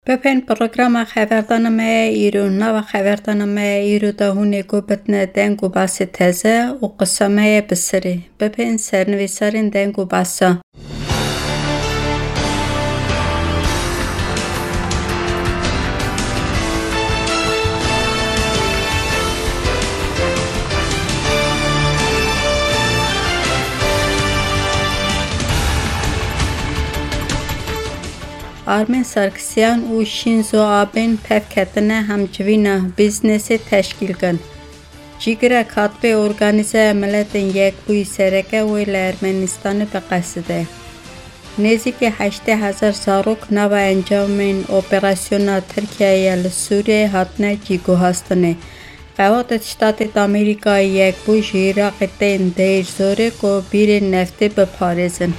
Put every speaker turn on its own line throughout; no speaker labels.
بپن پروگرام خبردارنامه ایران و خبردارنامه ایروداهونه گوبتن دنگو باس تزه و قسمه بسری بپن سرنویسارین دنگو باسا آرمین سارکسیان و شینزو آبین پفکتنه همچوینا بیزنس تشکیل کن. جیگر کاتب ارگانیزه ملتن یک بوی سرکه ویل ارمنستان بقصده. نزدیک 8,000 زاروک نو انجامین اپراسیون ترکیه لسوریه هاتنه جیگو هستنه. قوات شتات آمریکا یک بوی عراقتین دیر زوره کو بیر نفتی بپارزن.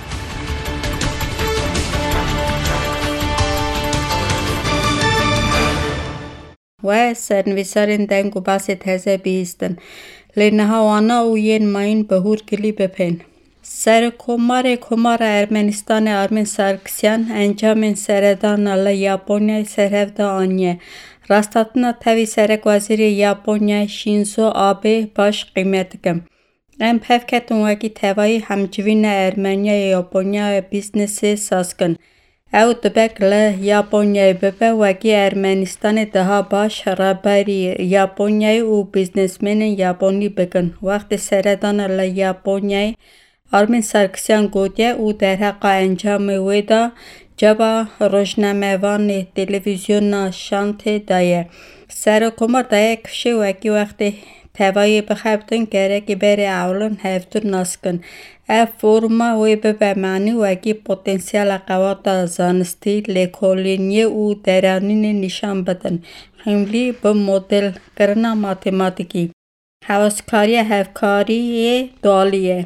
و سرنویسارین دنگو باس تزه بیستن. لنها وانا و ین ماین بهور کلی بپن. سر کمار ارمنستان آرمین سارکسیان انجامین سردان یاپونیا سرهفده آنیه. راستاتنا تاوی سرک وزیر یاپونیا شینزو آبه باش قیمت کم. ام پفکتون وکی تاوی همجوین ارمنیا یاپونیا بیزنس ساز کن. او دبک یاپونیای ببه وکی ارمنستان ده باش رابری یاپونیای و بیزنسمن یاپونی بکن. وقت سردان یاپونیای آرمین سارکسیان گودیه او در حق انجام ویدا جبا روشنامه‌وان تلویزیون شانت دایه. سر کمر دایه کشه وکی وقت تاوی بخبتن گره که بره اولون هفتور ناسکن. فورما وی به معنی وکی پتانسیل قوات زانستی لکولینی و درانین نشان بدن. حملی به مدل کرنا ماتماتیکی. حواسکاری هفکاری دالیه.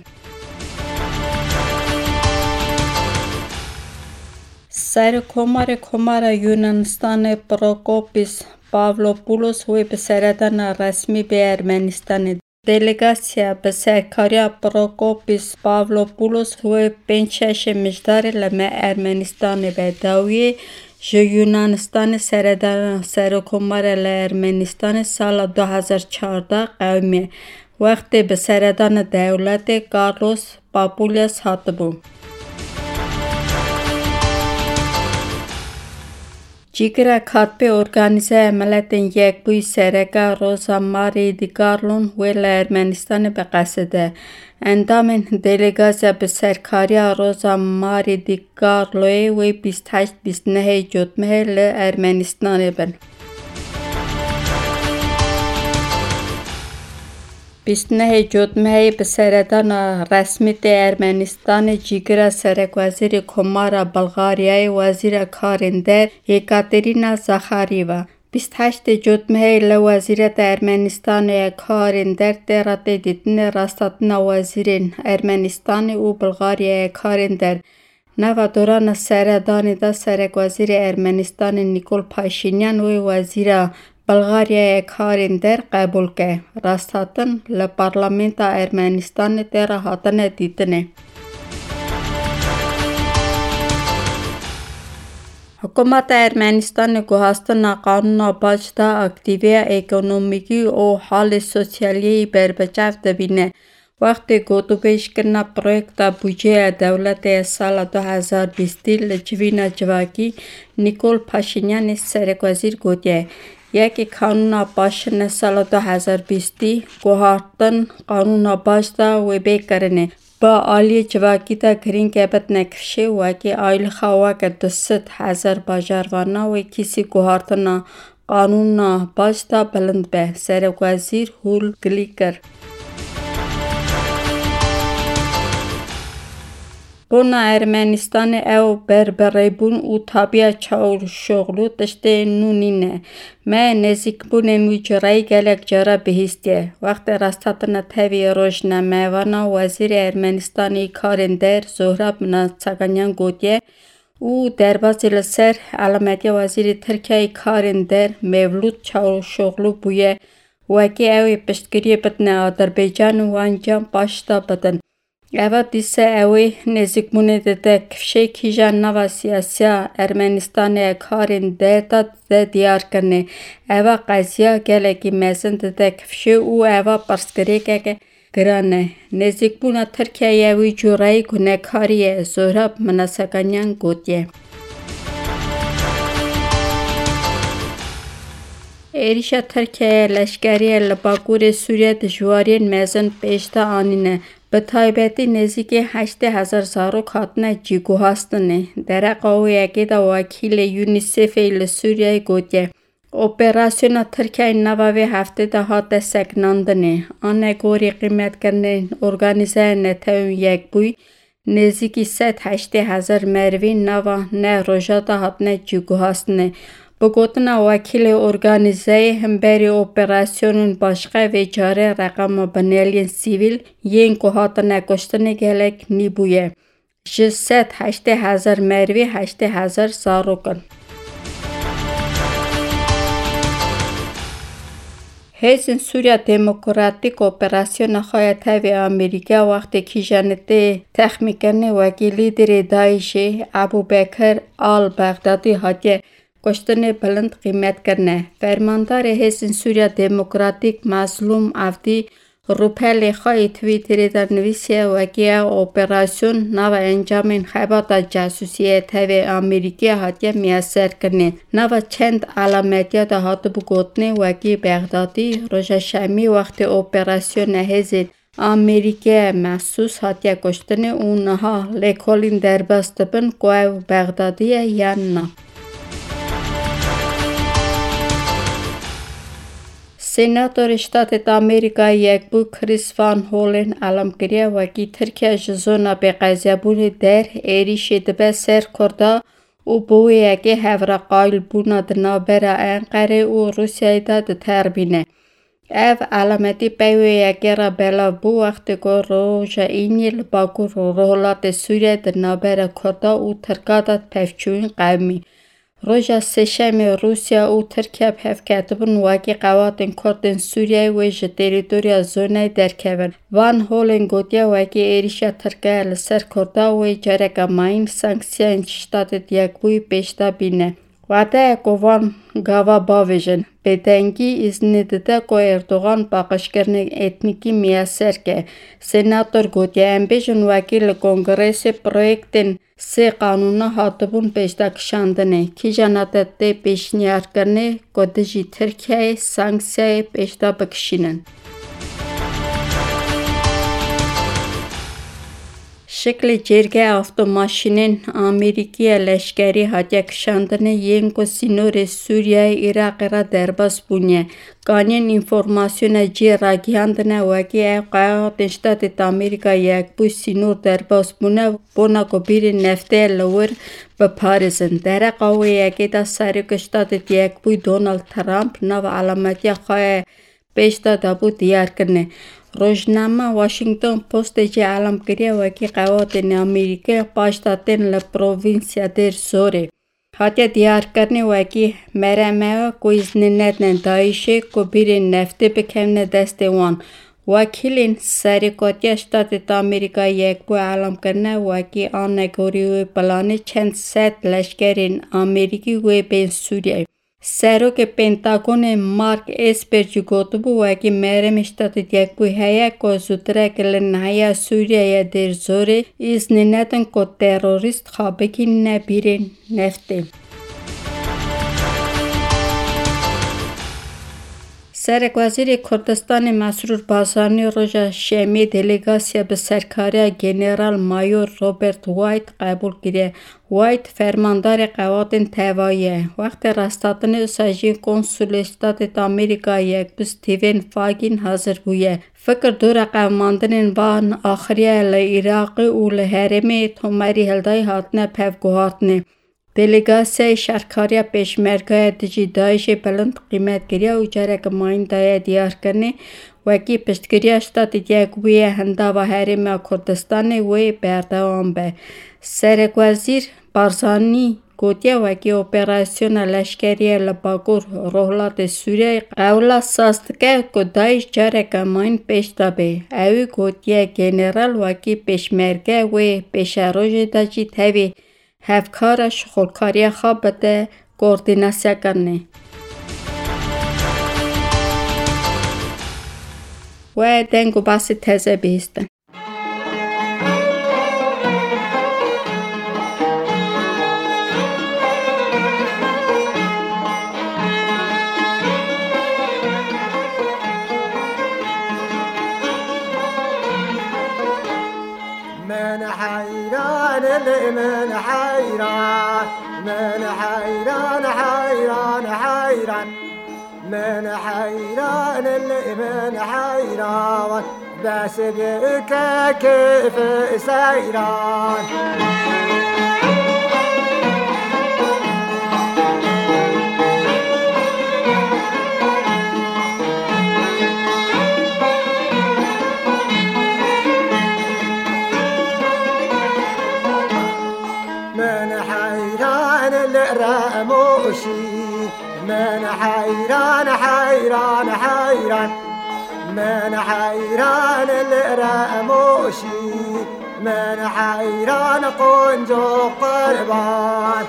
سر کمار یونانستان پروکوپیس پاولوپولوس وی به سردان رسمی به ارمنستان دلیگاسیا به سرکاریا پروکوپیس پاولوپولوس وی 5-6 مجدار لمه ارمنستان به داوی یونانستان سردان سرکمار ارمنستان سال 2014 قومی وقت به سردان دولت کارلوس پاپولیاس هاتبو. جیگر کاتب ارگانیزه ملتن یک بوی سرکه روزا ماری دیگارلون ویل ارمنستان بقصده. اندامن دلیگازه به سرکاری روزا ماری دیگارلوی وی 28-29 جدمه ارمنستان بن. 29 جدمه به سردان رسمی ارمنستان جیگر سرک وزیر کمار بلغاریای وزیر کارندر یکاترینا زاخاریوا 28 جدمه لوزیرت ارمنستان کارندر درات دیدن راستاتن وزیر ارمنستان و بلغاریای کارندر نو دوران سردان دا سرک وزیر ارمنستان نیکول پاشینیان و وزیر بلغاریای کارندر قبول که راستاتن لپارلمنت ارمنستان در هاتن دیدنه. حکومت ارمنستان گوهستن قانون باجدا اکتیوی اکونومیکی و حال سوسیالی بربچاف دبینه. وقت گوتوبیش کرنا پرویکتا بودجه دولت سال 2020 لجوینا جواکی نیکول پاشینیان سرک وزیر گودیه. یکی قانون باشن سال 2020 گوهارتن قانون باشدا و بیکرنه. با آلی جواکی دا گرین گبت نکشه وکی آیل خواهی که 200,000 باجاروانا و کسی گوهارتن قانون باشدا بلند به سرک وزیر هول گلیکر. بنا ارمنستان او بربریبون و تابیا چاول شغلو تشته نونینه. ما نزیک بونه مجرای گلک جرا بهیستیه. وقت راستاتنا تاوی روشنامه وانا وزیر ارمنستانی کارندر زهراب ناتساگانیان گودیه او درباز لسر علامتی وزیر ترکیه کارندر مولود چاول شغلو بویه وکی اوی پشتگیری بدن آذربایجان و انجام باشتا بدن. Eva dise evi nezik munedete kfşe kijan nava siyasiya Ermenistan'e karin derdat de diyar karne. Eva qaziya geleki mezin de kfşe u eva parskireke grane. Nezik buna Türkiye'ye evi curay gunekariye Zohrab Manasakanyan gotye. Êrişa Tirkiyeyê leşkeriyê li Bakurê Sûriyê dijwariyên mezin pêşta anîne. Bi taybetî nêzîkî 8,000 zarok hatine cîguhastinê. Dereqa wêyekê de wekîlê UNICEFê li Sûriyeyê gotiye. Operasyona Tirkiyeyê nava vê heftê de hat desteknandinê. Anegorî qîmetkirinên organîzeyên netewên Yekbûyî nêzîkî 180,000 merivî nava ne roja de hatine cîguhastinê. Bi gotina wekîlê organîzeyê hemberî operasyonên başqa vê carê reqama binêliyên sîvîl yên ku hatine kuştinê gelek nîbûye. Ji 180,000 merivî 80,000 zarok in. Hêzên Sûriya Demokratîk operasyona xwe ya tevê Amerîkaya wextê kîjanetê texmînkirinê wekî lîderê Daişê Ebu Bekir al-Bexdadî hatiye kuştinê bilind qîmetkirine. Fermandarê Hêzên Sûriya Demokratîk Mezlûm Evdî rûpelê xwe yê Twîtterê de nivîsiye wekî ev operasyon nava encamên xebata casûsiyê tevê Amerîkaya hatiye miyeserkirinê. Nava çend alametiya de hatibû gotinê wekî Bexdadî roja şemî wextê operasyona hêzên Amerîkaya mexsûs hatiye kuştinê û niha lêkolîn derbas dibin ku ew Bexdadî ye yan na. Senatörê Ştatê Amerîkayê Yekbû Chris Van Hollen elamkiriye wekî Tirkiye ji zona bêqeziyebûnê der êrişê dibe ser Kurda û bi wê yekê hevreqayîlbûna di navbera Enqereyê û Rûsyayê de diterbîne. Ev elemetî pey wê yekê re belav bû wextê ku roja îniyê li Bakur Rûhilatê Sûriyeyê di navbera Kurda û Tirka de pevçûyîn qewmî. Roja sêşemê Rûsya û Tirkiye pevketibûn wekî qewatên Kurdên Sûriyeyê wê ji terîtoriya zonayê derkevin. Van Hollen gotiye wekî êrişa Tirkiye li ser Kurda wê careka mayîn sanksyayên Ştatê Yekbûyî pêşda bîne. Wede ku van gava bavêjin. Bêdengî îznê dide ku Erdogan paqijkirinê etnîkî miyeser ke. Senatör gotiye em bêjin wekî li Kongresê proyektên sê qanûna hatibûn pêşdakişandinê. Kîjana te tê pêşniyarkirinê ku dijî Tirkiyeyê sanksiyayê pêşda bikişînin. Şeklê cêrgeya avtomaşînên Amerîkîya leşkerî hatiye kişandinê yên ku sînorê Sûriyeyê Iraqê re derbas bûniye. Kaniyên înformasyona cî ragihandine wekî ev qewatên Ştatê Amerîkayê Yekbûyî sînor derbas bûne bona ku bîrên nefteyê li wir biparêzin. Dereqa wê yekê de Serokê Ştatê Yekbûyî Donald Trump nava elametiya xwe pêşda dabû diyarkirinê. Rojnama Washington Postê jî elamkiriye wekî qewatên Amerîkayê paş da tên li provînsya Dêr Zorê. Hatiye diyarkirinê wekî meremeya ku îznê nedin Daişê ku bîrên neftê bikevne destê wan. Wekîlên Seroketiya Ştatê Amerîkayê Yekbûyî elamkirine wekî anegorî wê planê çend sed leşkerên Amerîkî wê bên Sûriyeyê. Serokê Pentagonê Mark Esper jî gotibû wekî meremê Ştatê Yekbûyî heye ku zûtirek li niheya Sûriyeyê Dêr Zorê îznê nedin ku terorîst xwe bikînîne bîrên neftê. Serokwezîrê Kurdistanê Mesrûr Barzanî roja şemê delegasiya bi serkariya General Mayor Robert White qebûl kiriye. White fermandarê qewatên tevayî ye. Wextê rasthatinê wisa jî Konsulê Ştatê Amerîkayê Yekbûyî Stephen Fagin hazir bûye. Fikir dûra qewmandinên van axiriya li Iraqê û li herêmê Tomerî Hildayê hatine pevguhartinê. Delegasiyayê şerkariya pêşmergeya dijî Daişê bilind qîmetkiriya û careke mayîn daye diyarkirinê wekî piştgiriya Ştatê Yekbûyî hindava Herêma Kurdistanê wê berdewam be. Serokwezîr Barzanî Գոտյա վակի օպերասիոնը լաշկերիը լպագոր ռոհլատ է սուրյայ ավլա սաստկե կոդայ ջարեկամայն պեշտաբե այու գոտյա գեներալ վակի պեշմերգե վե պեշարոժե դաջի թևի հավքարը շխոլքարյա խաբտե կոորդինասիականն է Where then go back to the beast.
من حيران من حيران من حيران حيران حيران من حيران من حيران بس بك كيف سيران من حيران الرموشي من حيران حيران حيران من حيران الرموشي من حيران قنجو قربان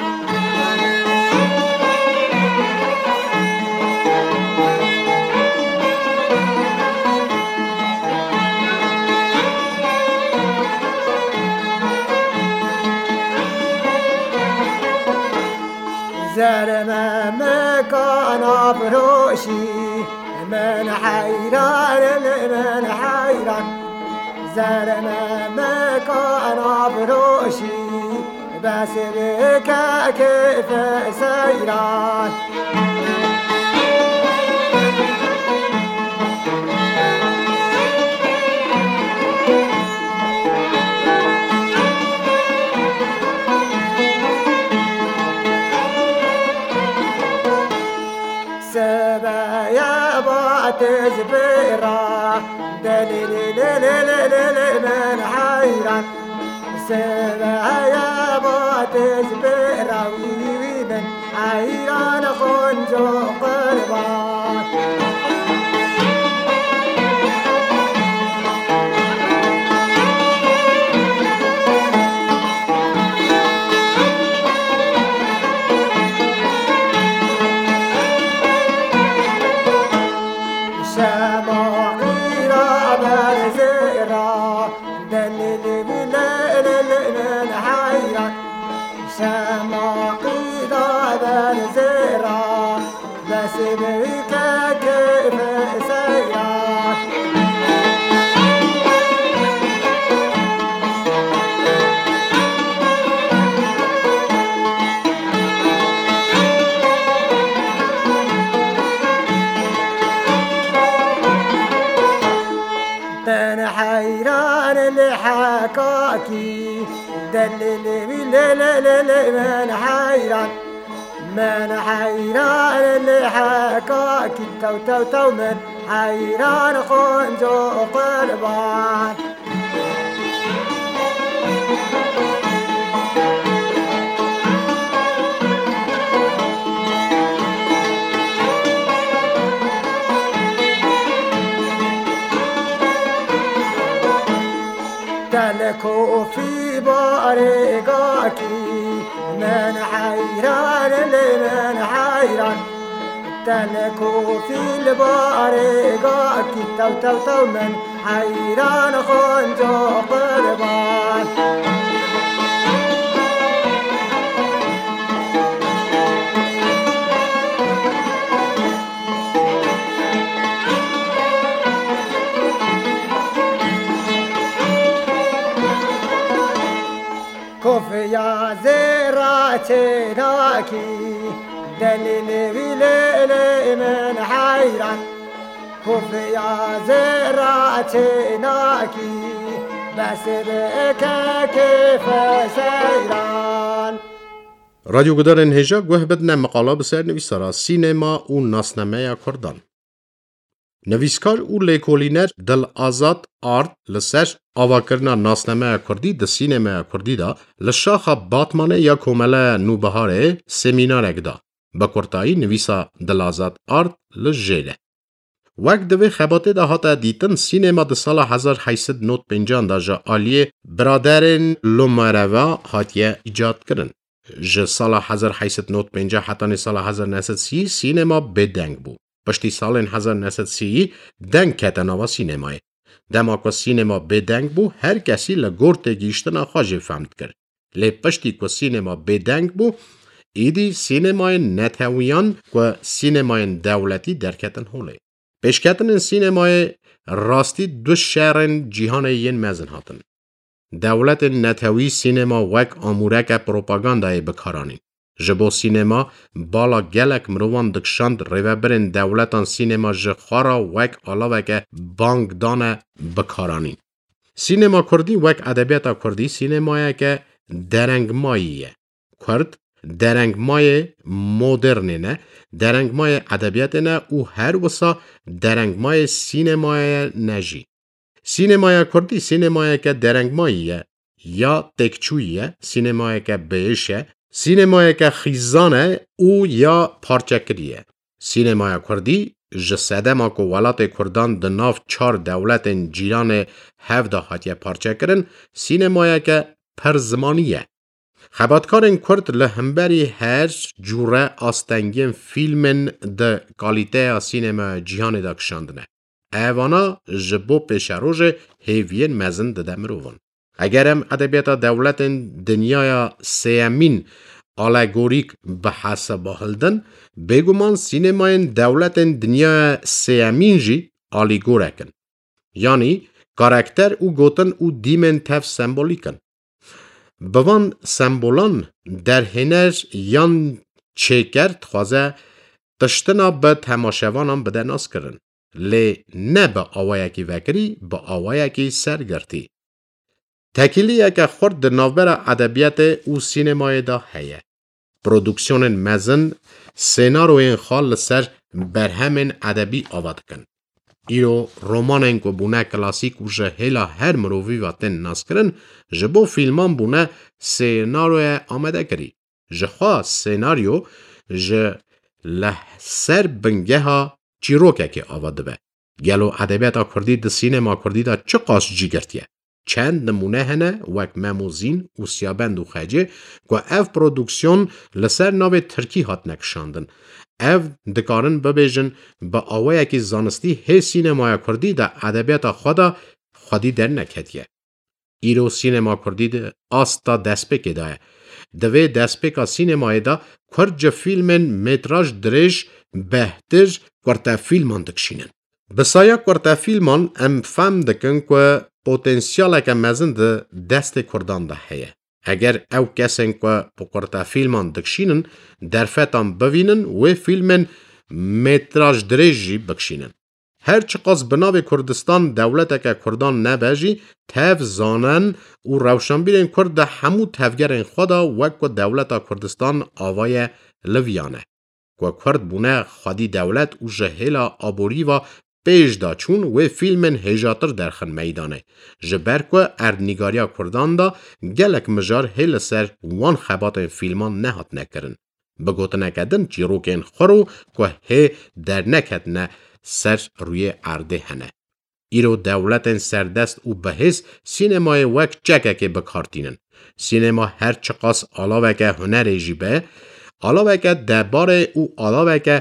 زرما مكان بروشي من حيران من حيران زرما مكان بروشي بس بك كيف سيران سبايا باتزبيرا دليل من حيران سبايا باتزبيرا ويبن حيران خنجو قربان بك كيف سيران من حيران لحكاكي دلل من حيران من حيران لحكاك تو من حيران خنجو قربان تلكو في بارقاكي من حيران من حيران تلكو في البارقاك تو من حيران خنجو قربان كوفيا زراتناكي دليل من حيران كوفيا زراتناكي بس بك كيف سيران
رادیو گدارن هجا گوه بدن مقاله بسر نویسارا سینما و ناسنامه کردان. Նվիսկար ու լեքոլիներ դլ ազատ արդ լսեր ավակրնա նասնամեա քորդի դ սինեմեա քորդի դա լշախա բատմանը յա կոմելը նուբահարե սեմինարեգ դա բակորտայի նվիսա դլ ազատ արդ լժելը Wag dve xebate da hata ditin sinema de sala 1850 da ja aliye braderin Lomareva hatiye icat kirin. Ji sala 1850 hatani sala 1930 sinema bedeng bu. Piştî salên 1930 deng kete nava sînemayê. Dema ku sînema bêdeng bû her kesî li gortê gîştina xwe jê fehm dikir. Lê piştî ku sînema bêdeng bû, êdî sînemayên netewiyan ku sînemayên dewletî derketin holê. Pêşketinên sînemayê rastî du şerên cîhanê yên mezin hatin. Dewletên netewî sînema wek amûreke propagandayê bikaranîn. Ji bo sînema bala gelek mirovan dikişand rêveberên dewletan sînema ji xwara wek alaveke bankdane bikaranîn. Sînema Kurdî wek edebiyata Kurdî sînemayeke derengmayî ye. Kurd derengmayê modernê ne, derengmayê edebiyatê ne û her wisa derengmayê sînemayê ne jî. Sînemaya Kurdî sînemayeke derengmayî ye, ya têkçûyî ye, sînemayeke bêhîş ye, sînemayeke xîzan e û ya parçekirî ye. Sînemaya Kurdî ji sedema ku welatê Kurdan di nav çar dewletên cîranê hev da hatiye parçekirin, sînemayeke perzimanî ye. Xebatkarên Kurd li hemberî her cûre astengiyên fîlmên di kalîteya sînemaya cîhanê da kişandine. Evana ji bo pêşerojê hêviyên mezin dide mirovan. Eger em edebiyata dewletên dinyaya sêyemîn alegorîk bi hesaba hildin, bêguman sînemayên dewletên dinyaya sêyemîn jî alîgorek in. Yanî karakter û gotin û dîmên tev sembolîk in. Bi van sembolan derhêner yan çêker dixwaze tiştina bi temaşevanan bide naskirin. Lê ne bi awayekî vekirî, bi awayekî sergirtî. Tekîliyeke xurt di navbera edebiyatê û sînemayê da heye. Produksiyonên mezin, sênaroyên xwe li ser berhemên edebî ava dikin. Îro romanên ku bûne klasîk û ji hêla her mirovî ve tên naskirin, ji bo fîlman bûne sênaroye amedekirî. Ji xwe sênaryo ji li ser bingeha çîrokekê ava dibe. Gelo edebiyata Kurdî di sînema Kurdî da çi qas cîgirtiye? Çend nimûne hene wek Memozîn û Siyabend û Xecê ku ev produksiyon li ser navê Tirkî hatine kişandin. Ev dikarin bibêjin bi awayekî zanistî hê sînemaya Kurdî de edebiyata xwe da xwedî derneketiye. Îro sînema Kurdî de asta destpêkê da ye. Di vê destpêka sînemayê da Kurd ji fîlmên metraj dirêj behtir kurtefîlman dikişînin. Bi saya kurtefîlman em fehm dikin ku potansiyaleke mezin di destê Kurdan da heye. Eger ew kesên ku bi kurtefîlman dikişînin derfetan bivînin wê fîlmên metraj dirêj jî bikişînin. Her çi qas bi navê Kurdistan dewleteke Kurdan nebe jî tev zanen û rewşenbîrên Kurd de hemû tevgerên xwe da wek ku dewleta Kurdistan avaye liviyan e. Ku Kurd bûne xwedî dewlet û ji hêla aborîva pêş da çûn wê fîlmên hêjatir derxin meydanê. Ji ber ku erdnîgariya Kurdan da gelek mijar hê li ser wan xebatên fîlman nehatine kirin. Bi gotineke din çîrokên xwe ku hê derneketine ser rûyê erdê hene. Îro dewletên serdest û bihêz sînemayê wek çekekê bikartînin. Sînema her çi qas alaveke hunerê jî be, alaveke debarê û alaveke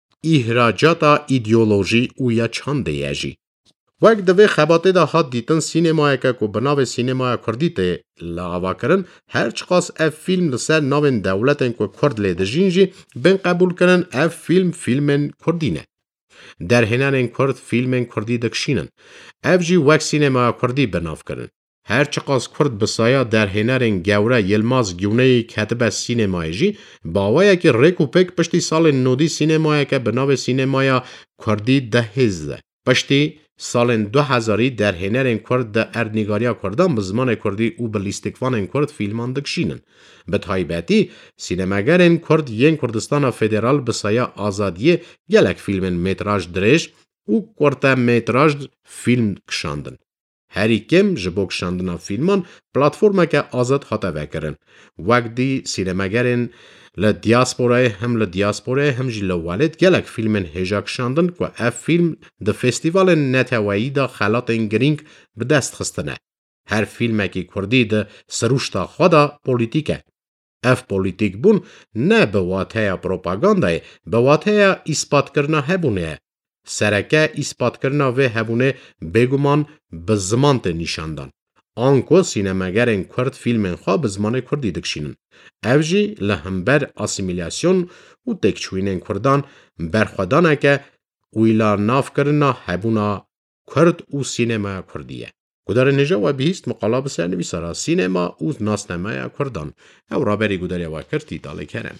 îhracata îdeolojî û ya çandê ye jî. Wek di vê xebatê da hat dîtin sînemayeke ku bi navê sînemaya Kurdî tê li avakirin, her çi qas ev fîlm li ser navên dewletên ku Kurd lê dijîn jî bên qebûl kirin ev fîlmên Kurdî ne. Derhênerên Kurd fîlmên Kurdî dikişînin. Ev jî wek sînemaya Kurdî binav kirin. Her çi qas Kurd bi saya derhênerên gewre Yilmaz Güwneyî ketibe sînemayê jî bawayekî rêk û pêk piştî salên nodî sînemayeke bi navê sînemaya Kurdî dihêz de. Piştî salên 2000 derhênerên Kurd de erdnîgariya Kurdan bi zimanê Kurdî û bi lîstikvanên Kurd fîlman dikişînin. Bi taybetî sînemagerên Kurd yên Kurdistana Federal bi saya azadiyê gelek fîlmên metraj dirêj ու կորտամետրաժ ֆիլմ կշանդն։ Հարիկեմ ժբոք շանդնա ֆիլման պլատֆորմա կա ազատ հատավեկրն։ Վագդի սինեմագերեն լ դիասպորայի հմ լ դիասպորայի հմ ժիլովալետ գելակ ֆիլմեն հեժակ շանդն կա əf ֆիլմ դ ֆեստիվալեն նետավայիդա խալատեն գրինք բդաստ խստնə։ Hər ֆիլմակի քորդի դ սրուշտա խոդա պոլիտիկա։ Əf politik bun nə bəvatəyə propagandayı, bəvatəyə ispat qırna həbunə. Sərəkə ispat qırna və həbunə beguman bızmantı nişandan. Anko sinemagərən kurd filmen xwa bızmanə kurdi dikşinin. Əvji ləhəmbər asimilasyon u tekçuinen kurdan bərxwadanəkə u ila nav qırna həbuna kurd u sinema kurdiyə. Գուդարը նեժավա բիհիստ մկալա բսյանի վիսարա սինեմա ու նասնեմայա քրդան ու ռաբերի գուդարյավա քրտի տալեքերեմ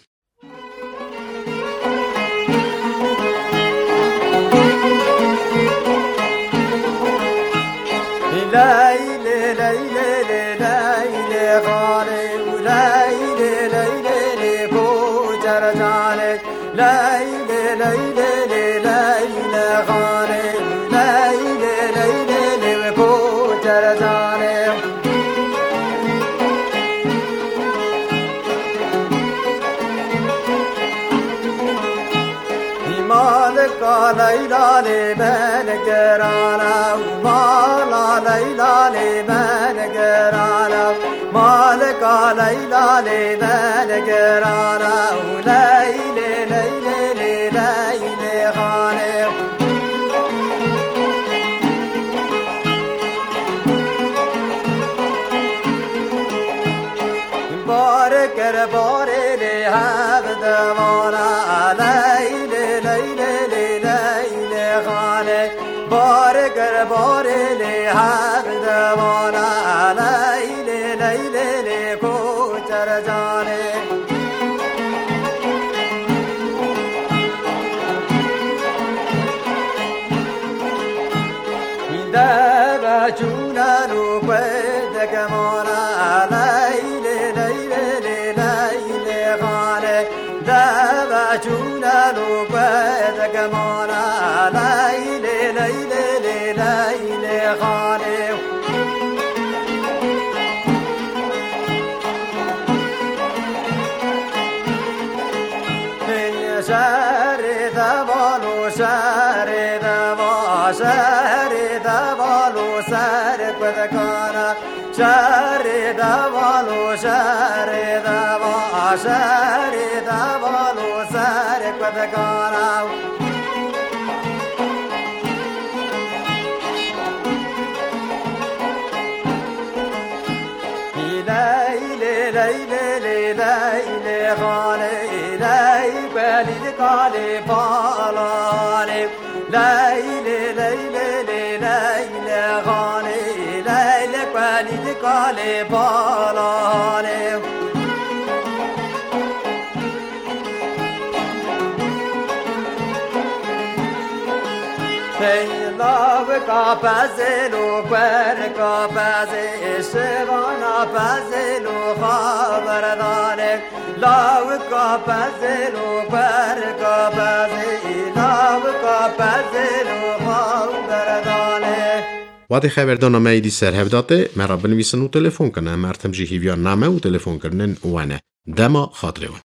Leyle leyle leyle gane leyle leyle kocar jane leyle leyle leyle gane leyle leyle kocar jane Malika Leyla le ben gerana Mala Leyla le ben gerana Malika Leyla le ben gerana Leyle leyle leyle khane Barak bare le havdavana Leyle bare le havdavana leyle leyle le kochar jane indaba chuna ru ped kamona leyle leyle leyle khane daba chuna ru ped kamona leyle leyle leyle khane ben share davalo share davalo share padkana share davalo share davalo share padkana leyle khane ley bali kale palane leyle leyle leyle khane leyle bali kale palane Love ka pazelo per ka paze shevana pazelo khabardane love ka pazelo per ka paze love ka pazelo khabardane
Վատի խավերդոնը մեյդի սեր հևդատե մերաբնվիսն ու տելեֆոն կնա մարտմժի հիվյան նամը ու տելեֆոն կրնեն ու անե դեմա խատրեվը